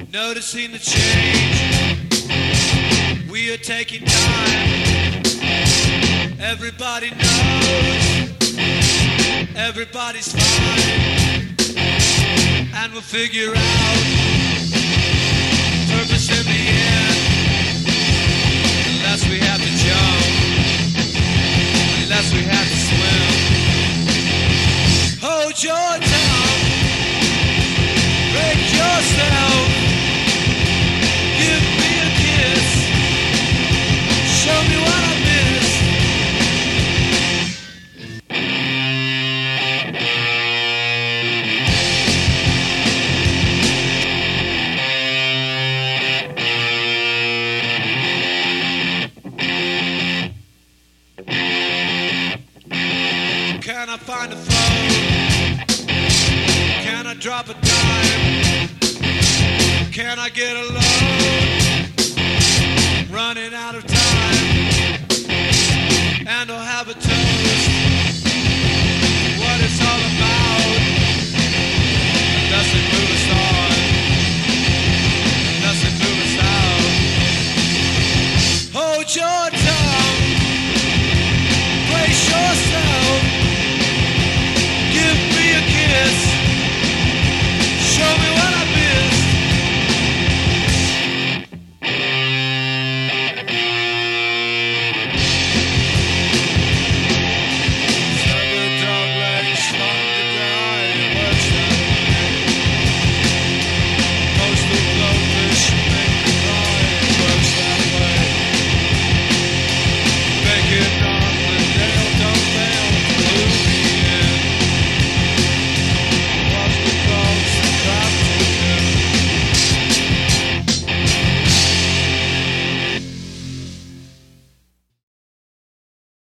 Noticing the change, we are taking time. Everybody knows, everybody's fine, and we'll figure out purpose in the end. Unless we have to jump, unless we have to swim. Hold your tongue, break yourself. Give me a kiss, show me what I miss. Can I find a phone? Can I drop a dime? Can I get a loan? Running out of time, and I'll have a